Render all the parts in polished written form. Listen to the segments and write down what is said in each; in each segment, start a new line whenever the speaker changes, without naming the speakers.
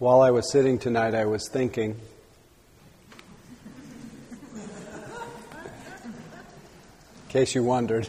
While I was sitting tonight, I was thinking, in case you wondered,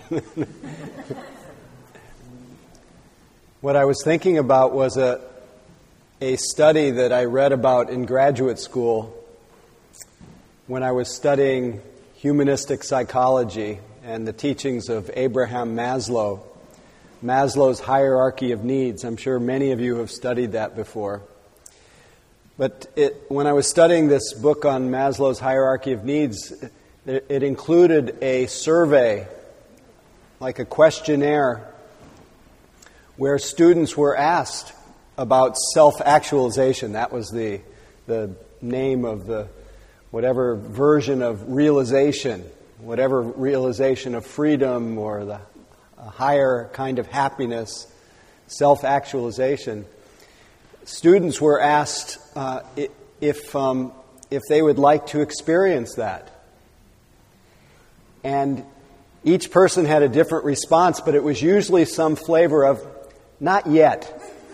what I was thinking about was a study that I read about in graduate school when I was studying humanistic psychology and the teachings of Abraham Maslow, Maslow's hierarchy of needs. I'm sure many of you have studied that before. But when I was studying this book on Maslow's hierarchy of needs, it included a survey, like a questionnaire, where students were asked about self-actualization. That was the name of the whatever version of realization, whatever realization of freedom or the higher kind of happiness, self-actualization. Students were asked if they would like to experience that. And each person had a different response, but it was usually some flavor of, not yet.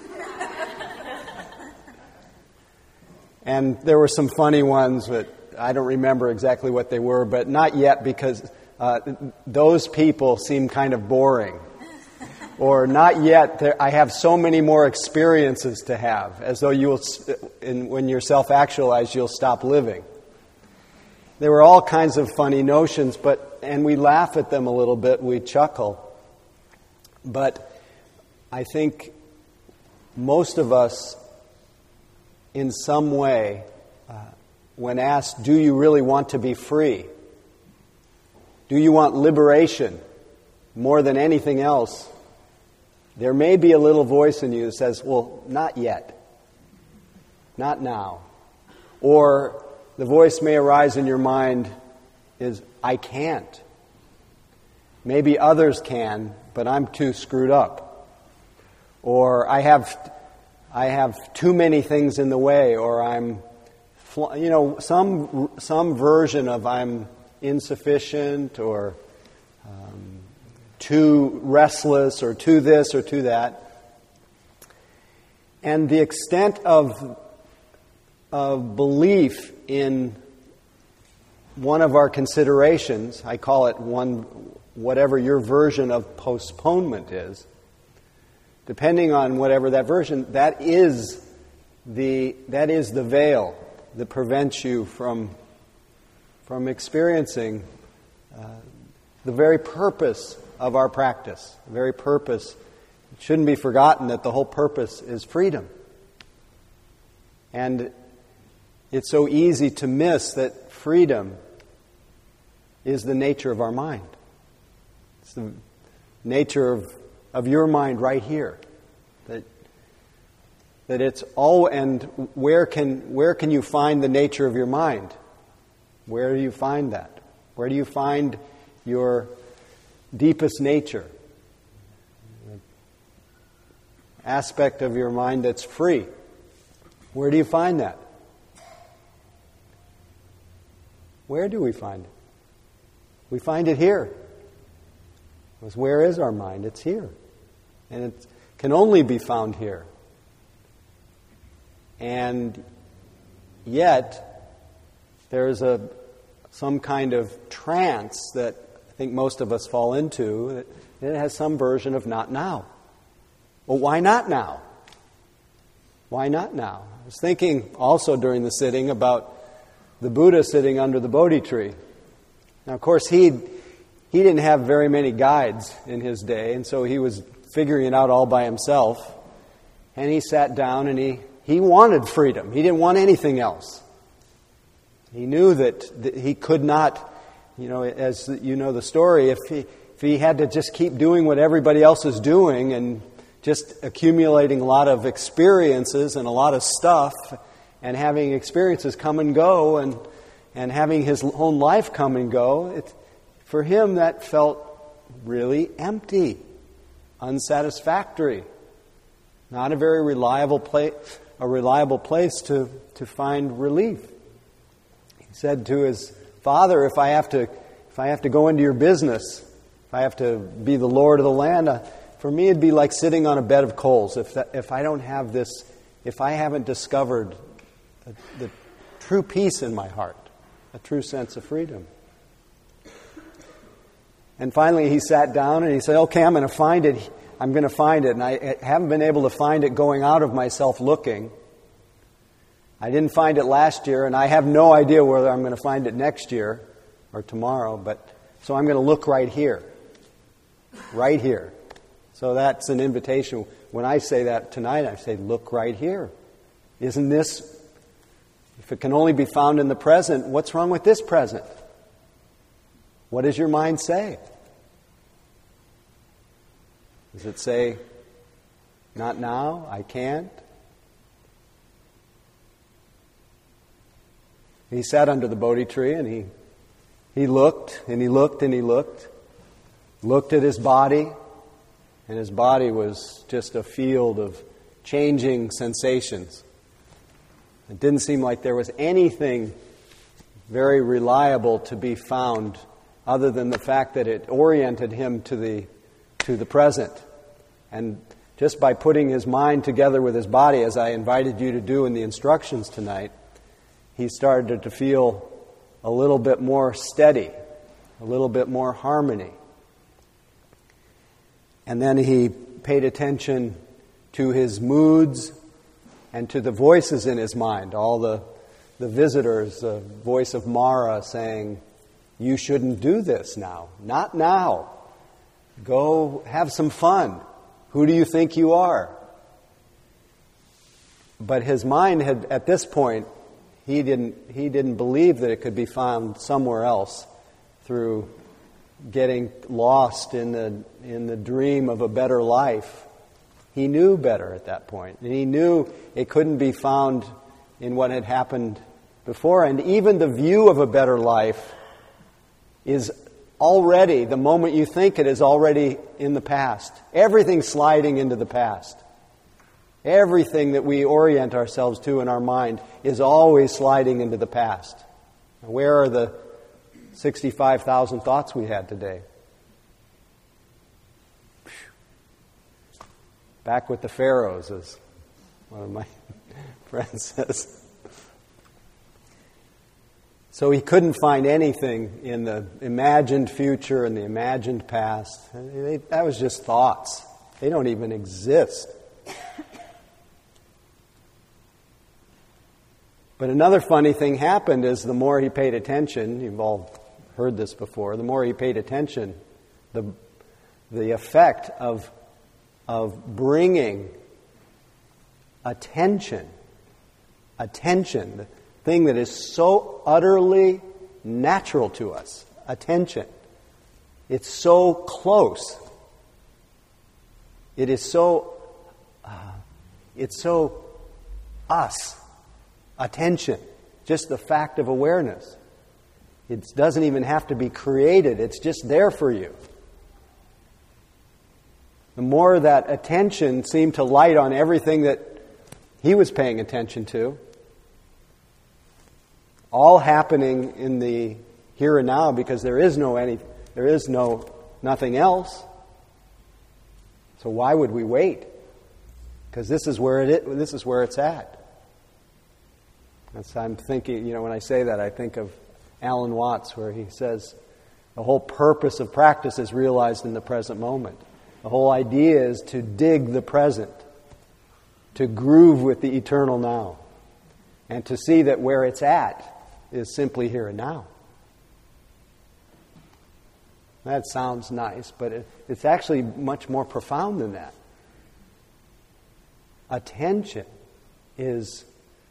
And there were some funny ones, but I don't remember exactly what they were, but not yet because those people seem kind of boring. Or not yet, I have so many more experiences to have, as though when you're self-actualized, you'll stop living. There were all kinds of funny notions, and we laugh at them a little bit, we chuckle. But I think most of us, in some way, when asked, do you really want to be free? Do you want liberation more than anything else? There may be a little voice in you that says, well, not yet. Not now. Or the voice may arise in your mind is, I can't. Maybe others can, but I'm too screwed up. Or I have too many things in the way, or I'm, some version of I'm insufficient, or too restless, or too this, or too that. And the extent of belief in one of our considerations, I call it whatever your version of postponement is, depending on whatever that version, that is the veil that prevents you from experiencing the very purpose of our practice. The very purpose. It shouldn't be forgotten that the whole purpose is freedom. And it's so easy to miss that freedom is the nature of our mind. It's the nature of your mind right here. That it's all, and where can you find the nature of your mind? Where do you find that? Where do you find your deepest nature? Aspect of your mind that's free. Where do you find that? Where do we find it? We find it here. Because where is our mind? It's here. And it can only be found here. And yet, there's some kind of trance that I think most of us fall into, that it has some version of not now. Well, why not now? Why not now? I was thinking also during the sitting about the Buddha sitting under the Bodhi tree. Now, of course, he didn't have very many guides in his day, and so he was figuring it out all by himself. And he sat down and he wanted freedom. He didn't want anything else. He knew that he could not, as you know the story, if he had to just keep doing what everybody else is doing and just accumulating a lot of experiences and a lot of stuff and having experiences come and go and having his own life come and go, for him that felt really empty, unsatisfactory, not a very reliable place to find relief. He said to his father, if I have to go into your business, if I have to be the lord of the land, for me it'd be like sitting on a bed of coals if I don't have this if I haven't discovered the true peace in my heart, a true sense of freedom. And finally he sat down and he said, okay, I'm going to find it. I'm going to find it. And I haven't been able to find it going out of myself looking. I didn't find it last year, and I have no idea whether I'm going to find it next year or tomorrow. So I'm going to look right here. Right here. So that's an invitation. When I say that tonight, I say, look right here. Isn't this, if it can only be found in the present, what's wrong with this present? What does your mind say? Does it say, not now, I can't? He sat under the Bodhi tree and he looked and he looked and he looked at his body, and his body was just a field of changing sensations. It didn't seem like there was anything very reliable to be found other than the fact that it oriented him to the present. And just by putting his mind together with his body, as I invited you to do in the instructions tonight, he started to feel a little bit more steady, a little bit more harmony. And then he paid attention to his moods and to the voices in his mind, all the visitors, the voice of Mara saying, you shouldn't do this now. Not now. Go have some fun. Who do you think you are? But his mind had, at this point, he didn't believe that it could be found somewhere else through getting lost in the dream of a better life. He knew better at that point. And he knew it couldn't be found in what had happened before. And even the view of a better life is already, the moment you think it, is already in the past. Everything's sliding into the past. Everything that we orient ourselves to in our mind is always sliding into the past. Where are the 65,000 thoughts we had today? Back with the pharaohs, as one of my friends says. So he couldn't find anything in the imagined future and the imagined past. That was just thoughts. They don't even exist. But another funny thing happened is the more he paid attention, you've all heard this before, the more he paid attention, the effect of bringing attention, the thing that is so utterly natural to us, attention. It's so close. It's so us. Attention. Just the fact of awareness. It doesn't even have to be created. It's just there for you. The more that attention seemed to light on everything that he was paying attention to, all happening in the here and now, because there is nothing else. So why would we wait? Because this is where it's at. I'm thinking, when I say that, I think of Alan Watts, where he says the whole purpose of practice is realized in the present moment. The whole idea is to dig the present, to groove with the eternal now, and to see that where it's at is simply here and now. That sounds nice, but it's actually much more profound than that. Attention is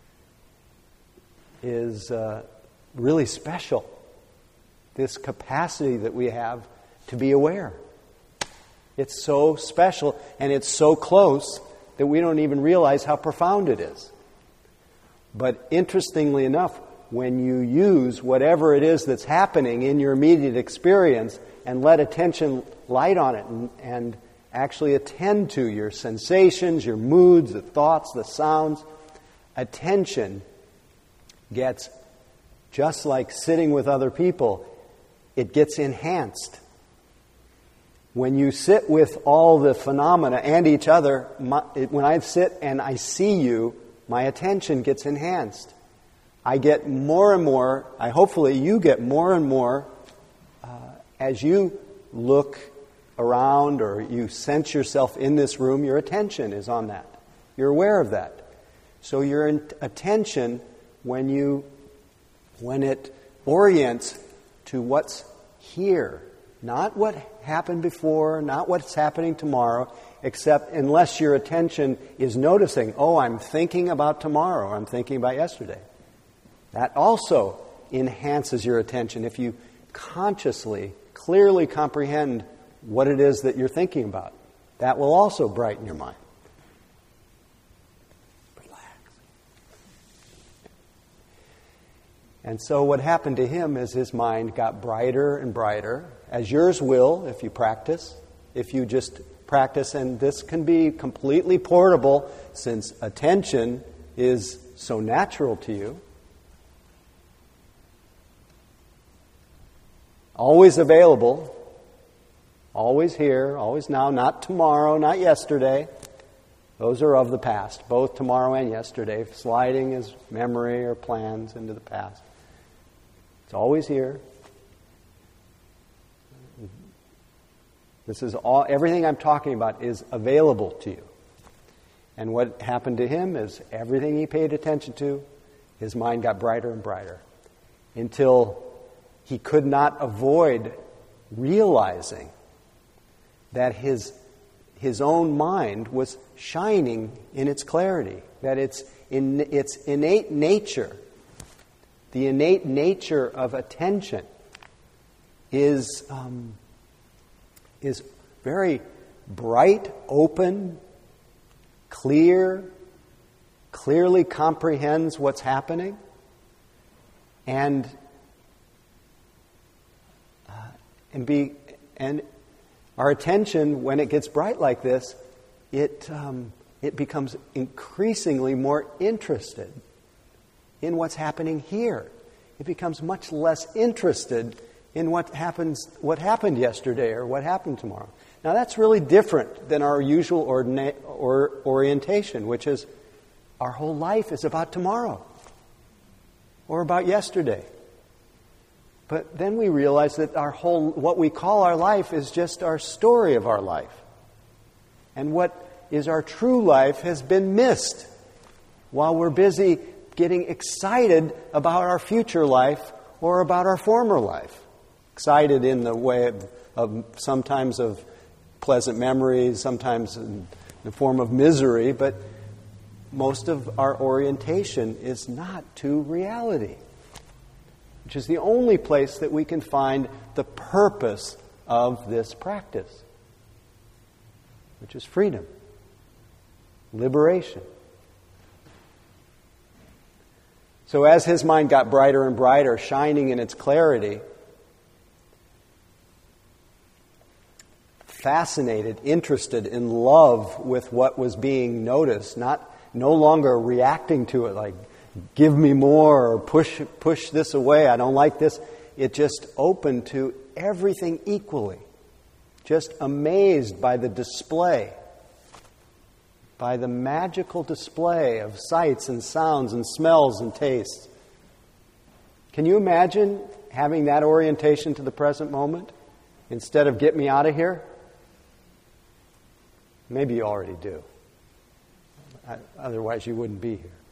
really special. This capacity that we have to be aware. It's so special, and it's so close that we don't even realize how profound it is. But interestingly enough, when you use whatever it is that's happening in your immediate experience and let attention light on it and actually attend to your sensations, your moods, the thoughts, the sounds, attention gets, just like sitting with other people, it gets enhanced. When you sit with all the phenomena and each other, when I sit and I see you, my attention gets enhanced. I get more and more, hopefully you get more and more, as you look around or you sense yourself in this room, your attention is on that. You're aware of that. So your attention, when it orients to what's here, not what happened before, not what's happening tomorrow, except unless your attention is noticing, oh, I'm thinking about tomorrow, I'm thinking about yesterday. That also enhances your attention if you consciously, clearly comprehend what it is that you're thinking about. That will also brighten your mind. Relax. And so what happened to him is his mind got brighter and brighter, as yours will if you practice. If you just practice, and this can be completely portable since attention is so natural to you. Always available, always here, always now, not tomorrow, not yesterday. Those are of the past, both tomorrow and yesterday, sliding as memory or plans into the past. It's always here. This is all, everything I'm talking about is available to you. And what happened to him is everything he paid attention to, his mind got brighter and brighter until he could not avoid realizing that his own mind was shining in its clarity, that its innate nature, the innate nature of attention is very bright, open, clear, clearly comprehends what's happening, and our attention, when it gets bright like this, it becomes increasingly more interested in what's happening here. It becomes much less interested in what happened yesterday or what happened tomorrow. Now that's really different than our usual orientation, which is our whole life is about tomorrow or about yesterday. But then we realize that what we call our life is just our story of our life. And what is our true life has been missed while we're busy getting excited about our future life or about our former life. Excited in the way of sometimes of pleasant memories, sometimes in the form of misery, but most of our orientation is not to reality, which is the only place that we can find the purpose of this practice, which is freedom, liberation. So as his mind got brighter and brighter, shining in its clarity, fascinated, interested, in love with what was being noticed, no longer reacting to it like, give me more, or push this away, I don't like this. It just opened to everything equally. Just amazed by the display, by the magical display of sights and sounds and smells and tastes. Can you imagine having that orientation to the present moment instead of get me out of here? Maybe you already do. Otherwise you wouldn't be here.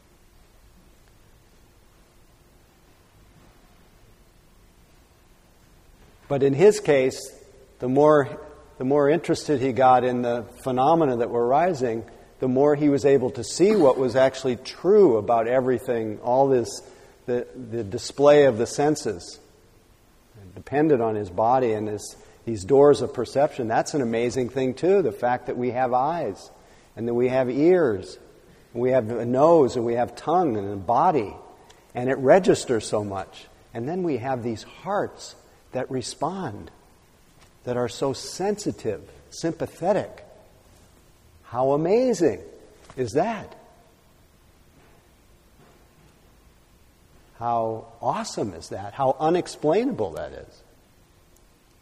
But in his case, the more interested he got in the phenomena that were rising, the more he was able to see what was actually true about everything, all this, the display of the senses. It depended on his body and these doors of perception. That's an amazing thing too, the fact that we have eyes, and that we have ears, and we have a nose, and we have tongue and a body, and it registers so much. And then we have these hearts that respond, that are so sensitive, sympathetic. How amazing is that? How awesome is that? How unexplainable that is.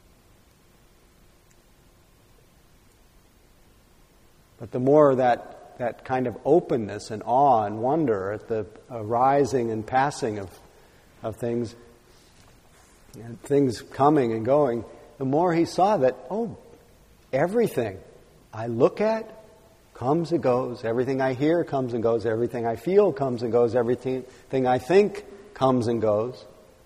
But the more that that kind of openness and awe and wonder at the arising and passing of things, and things coming and going, the more he saw that, everything I look at comes and goes, everything I hear comes and goes, everything I feel comes and goes, everything I think comes and goes.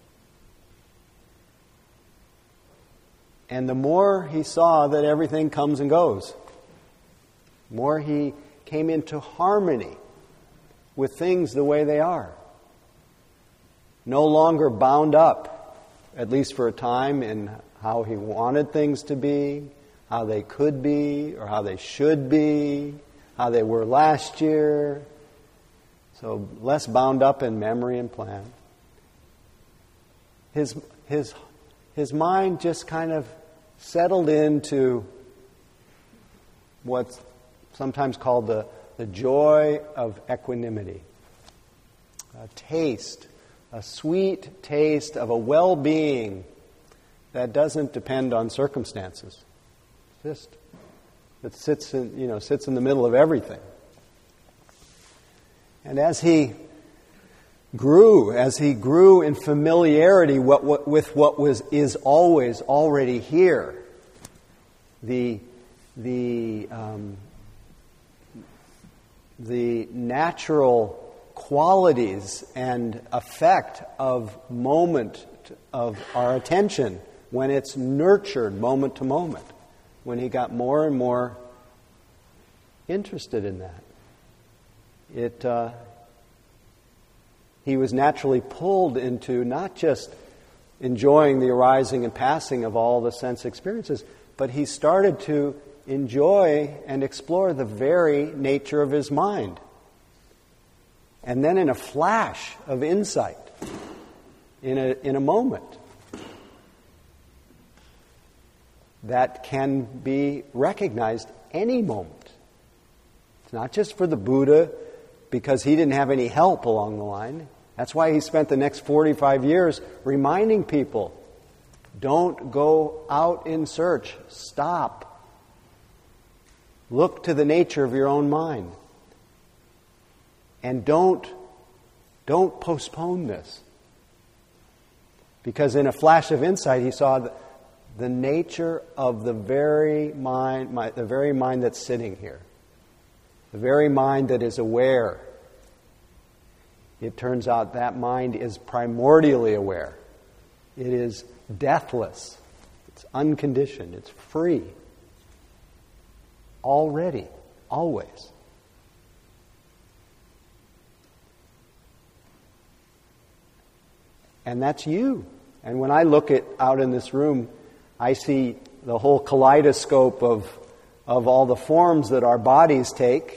And the more he saw that everything comes and goes, the more he came into harmony with things the way they are. No longer bound up, at least for a time, in how he wanted things to be, how they could be, or how they should be, how they were last year. So less bound up in memory and plan. His mind just kind of settled into what's sometimes called the joy of equanimity. A sweet taste of a well-being that doesn't depend on circumstances. Just it sits in the middle of everything. And as he grew in familiarity with what is always already here, the natural qualities and effect of moment of our attention when it's nurtured moment to moment, when he got more and more interested in that. He was naturally pulled into not just enjoying the arising and passing of all the sense experiences, but he started to enjoy and explore the very nature of his mind. And then in a flash of insight, in a moment, that can be recognized any moment. It's not just for the Buddha, because he didn't have any help along the line. That's why he spent the next 45 years reminding people, don't go out in search. Stop. Look to the nature of your own mind. And don't postpone this. Because in a flash of insight, he saw the nature of the very mind that's sitting here. The very mind that is aware. It turns out that mind is primordially aware. It is deathless. It's unconditioned. It's free. Already. Always. And that's you. And when I look out in this room, I see the whole kaleidoscope of all the forms that our bodies take.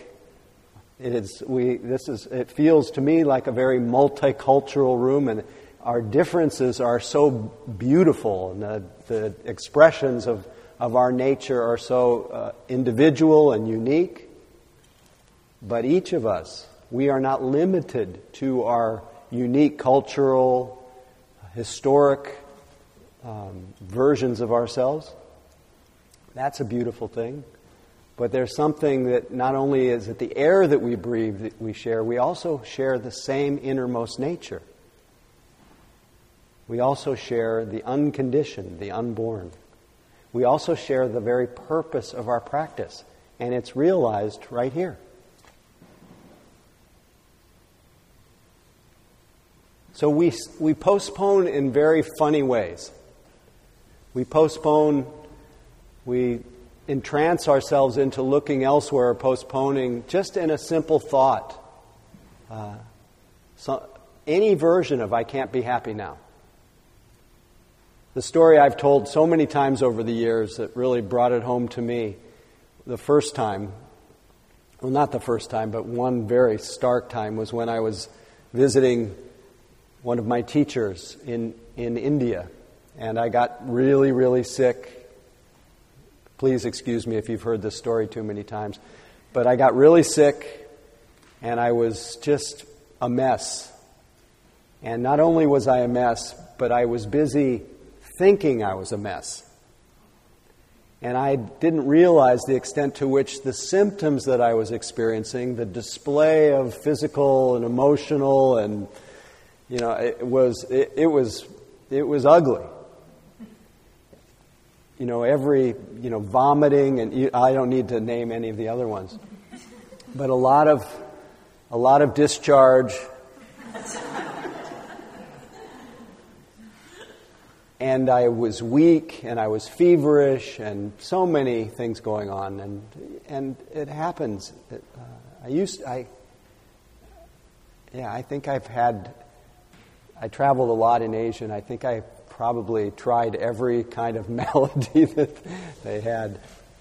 It feels to me like a very multicultural room, and our differences are so beautiful, and the expressions of our nature are so individual and unique. But each of us, we are not limited to our unique cultural, historic versions of ourselves. That's a beautiful thing. But there's something that not only is it the air that we breathe that we share, we also share the same innermost nature. We also share the unconditioned, the unborn. We also share the very purpose of our practice, and it's realized right here. So we postpone in very funny ways. We entrance ourselves into looking elsewhere, or postponing just in a simple thought. Any version of I can't be happy now. The story I've told so many times over the years that really brought it home to me the first time, well, not the first time, but one very stark time was when I was visiting one of my teachers in India, and I got really, really sick. Please excuse me if you've heard this story too many times. But I got really sick, and I was just a mess. And not only was I a mess, but I was busy thinking I was a mess. And I didn't realize the extent to which the symptoms that I was experiencing, the display of physical and emotional, and it was ugly. Vomiting, and I don't need to name any of the other ones, but a lot of discharge. And I was weak, and I was feverish, and so many things going on, and it happens. I think I traveled a lot in Asia, and I think I probably tried every kind of malady that they had.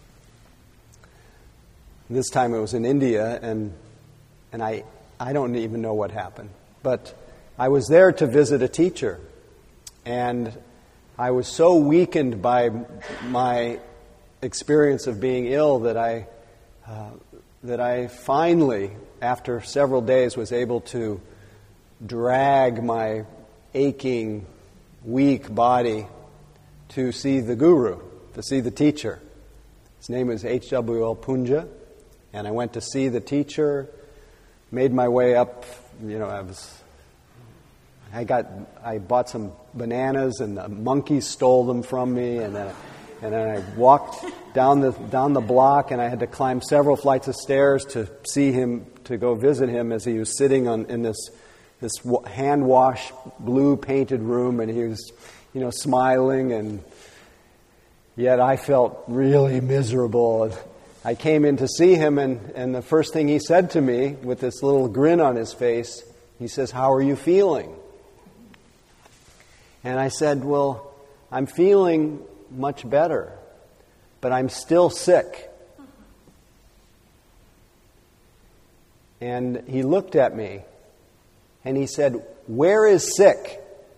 This time it was in India, and I don't even know what happened. But I was there to visit a teacher, and I was so weakened by my experience of being ill that I finally, after several days, was able to drag my aching, weak body to see the guru, to see the teacher. His name is H.W.L. Punja, and I went to see the teacher, made my way up, I bought some bananas, and the monkeys stole them from me, and then I walked down the block, and I had to climb several flights of stairs to see him, to go visit him as he was sitting in this hand wash blue painted room, and he was smiling, and yet I felt really miserable. I came in to see him, and the first thing he said to me, with this little grin on his face, he says, "How are you feeling?" And I said, "Well, I'm feeling much better, but I'm still sick." And he looked at me, and he said, "Where is sick?"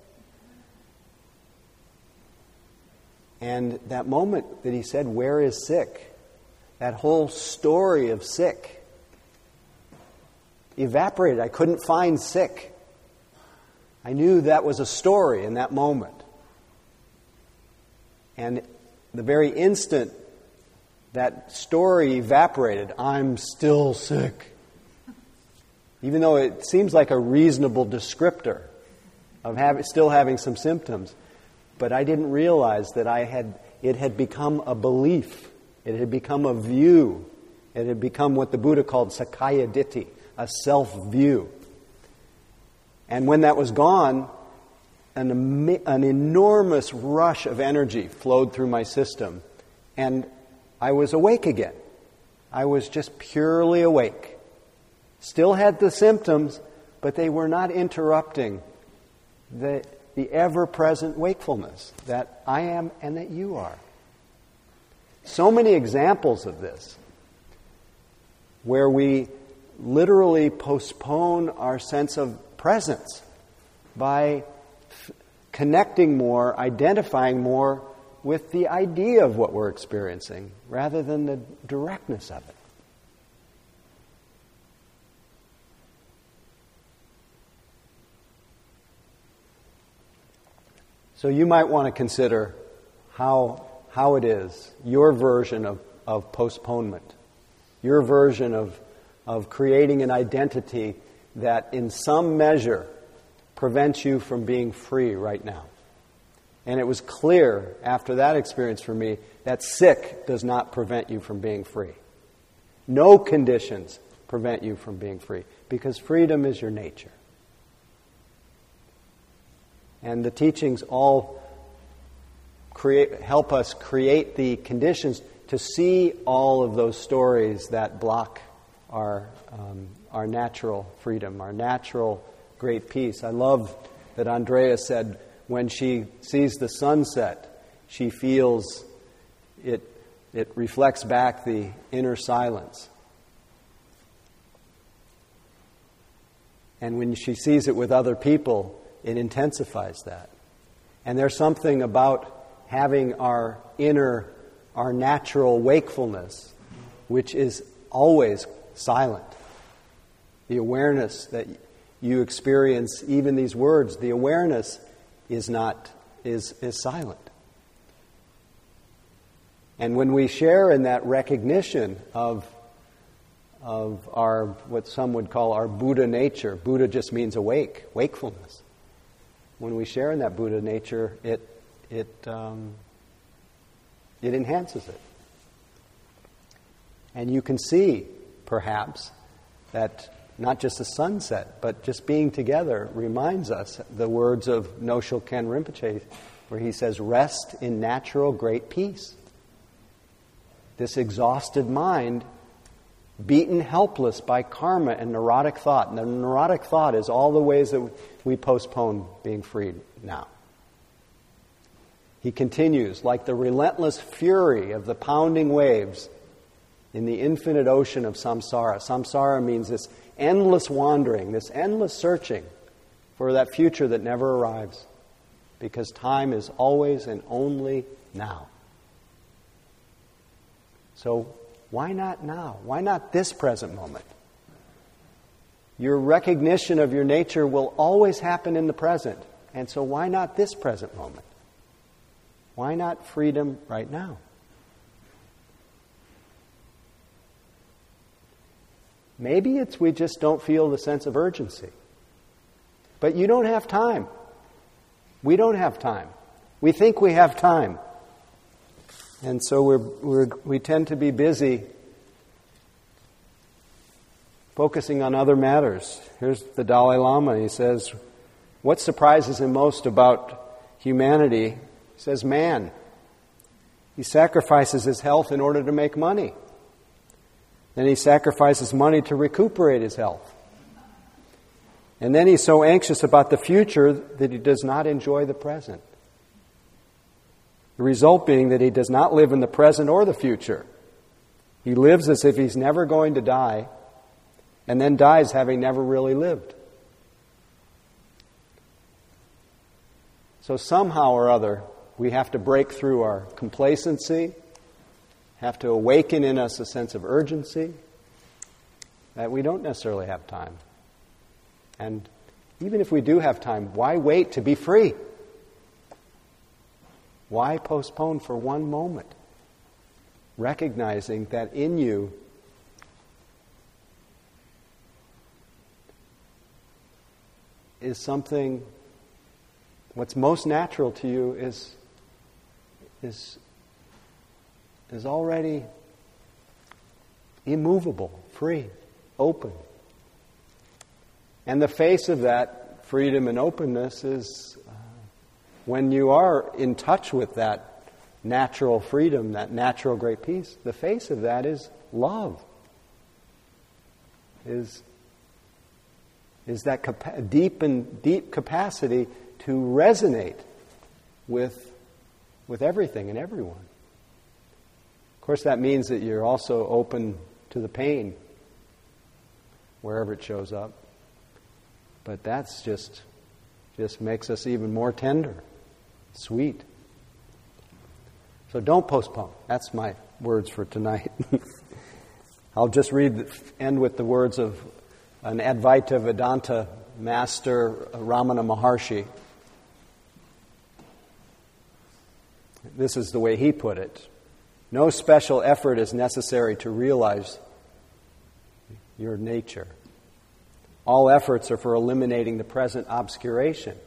And that moment that he said, "Where is sick?" that whole story of sick evaporated. I couldn't find sick. I knew that was a story in that moment. And the very instant that story evaporated, I'm still sick. Even though it seems like a reasonable descriptor of still having some symptoms. But I didn't realize that it had become a belief. It had become a view. It had become what the Buddha called Sakkaya Ditthi, a self-view. And when that was gone, an enormous rush of energy flowed through my system. And I was awake again. I was just purely awake. Still had the symptoms, but they were not interrupting the ever-present wakefulness that I am and that you are. So many examples of this, where we literally postpone our sense of presence by connecting more, identifying more with the idea of what we're experiencing rather than the directness of it. So you might want to consider how it is, your version of postponement, your version of creating an identity that in some measure prevents you from being free right now. And it was clear after that experience for me that sick does not prevent you from being free. No conditions prevent you from being free, because freedom is your nature. And the teachings all help us create the conditions to see all of those stories that block our natural freedom, our natural great peace. I love that Andrea said when she sees the sunset, she feels it reflects back the inner silence. And when she sees it with other people, it intensifies that. And there's something about having our natural wakefulness, which is always silent. The awareness that you experience, even these words, the awareness is silent. And when we share in that recognition of our, what some would call our Buddha nature, Buddha just means awake, wakefulness. When we share in that Buddha nature, it enhances it. And you can see, perhaps, that not just the sunset, but just being together reminds us the words of Noshul Ken Rinpoche, where he says, rest in natural great peace. This exhausted mind, beaten helpless by karma and neurotic thought. And the neurotic thought is all the ways that we postpone being freed now. He continues, like the relentless fury of the pounding waves in the infinite ocean of samsara. Samsara means this endless wandering, this endless searching for that future that never arrives, because time is always and only now. So why not now? Why not this present moment? Your recognition of your nature will always happen in the present, and so why not this present moment? Why not freedom right now? Maybe it's we just don't feel the sense of urgency. But you don't have time. We don't have time. We think we have time. And so we tend to be busy focusing on other matters. Here's the Dalai Lama. He says, what surprises him most about humanity? He says, man. He sacrifices his health in order to make money. Then he sacrifices money to recuperate his health. And then he's so anxious about the future that he does not enjoy the present. The result being that he does not live in the present or the future. He lives as if he's never going to die, and then dies having never really lived. So somehow or other, we have to break through our complacency, have to awaken in us a sense of urgency, that we don't necessarily have time. And even if we do have time, why wait to be free? Why postpone for one moment? Recognizing that in you is something, what's most natural to you is already immovable, free, open. And the face of that freedom and openness is when you are in touch with that natural freedom, that natural great peace, the face of that is love. Is that deep capacity to resonate with everything and everyone. Of course, that means that you're also open to the pain wherever it shows up. But that's just makes us even more tender, sweet. So don't postpone. That's my words for tonight. I'll just end with the words of an Advaita Vedanta master, Ramana Maharshi. This is the way he put it. No special effort is necessary to realize your nature. All efforts are for eliminating the present obscuration.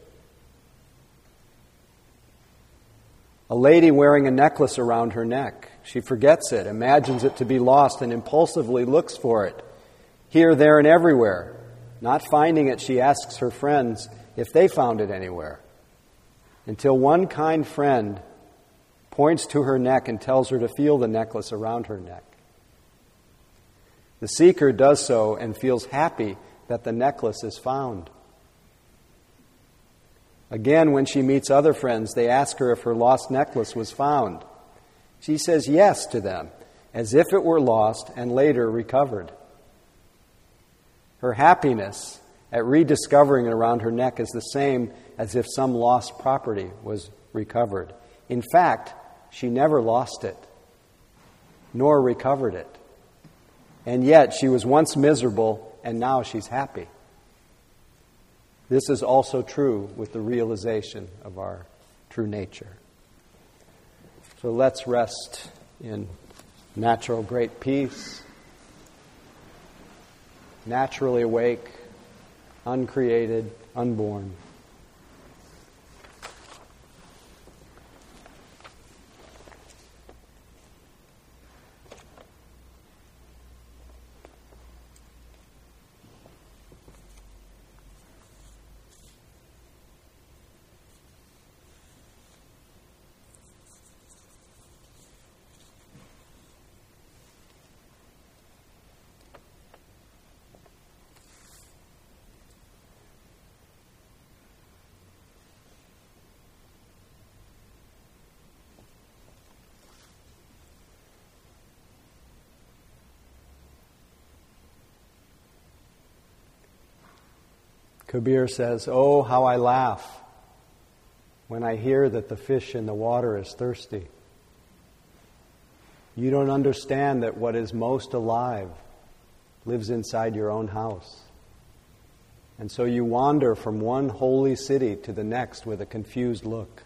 A lady wearing a necklace around her neck. She forgets it, imagines it to be lost, and impulsively looks for it. Here, there, and everywhere. Not finding it, she asks her friends if they found it anywhere. Until one kind friend points to her neck and tells her to feel the necklace around her neck. The seeker does so and feels happy that the necklace is found. Again, when she meets other friends, they ask her if her lost necklace was found. She says yes to them, as if it were lost and later recovered. Her happiness at rediscovering it around her neck is the same as if some lost property was recovered. In fact, she never lost it, nor recovered it. And yet, she was once miserable, and now she's happy. This is also true with the realization of our true nature. So let's rest in natural great peace, naturally awake, uncreated, unborn. Kabir says, "Oh, how I laugh when I hear that the fish in the water is thirsty. You don't understand that what is most alive lives inside your own house. And so you wander from one holy city to the next with a confused look.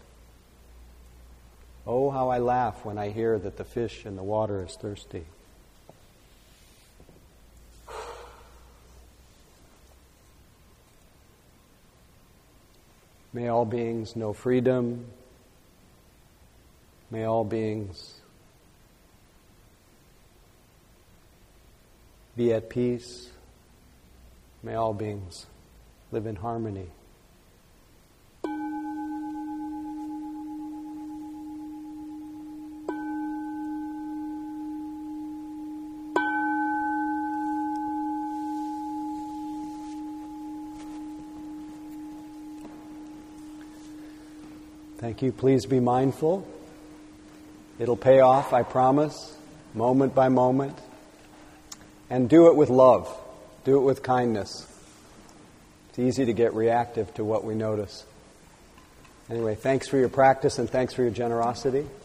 Oh, how I laugh when I hear that the fish in the water is thirsty." May all beings know freedom. May all beings be at peace. May all beings live in harmony. Thank you. Please be mindful. It'll pay off, I promise, moment by moment. And do it with love. Do it with kindness. It's easy to get reactive to what we notice. Anyway, thanks for your practice and thanks for your generosity.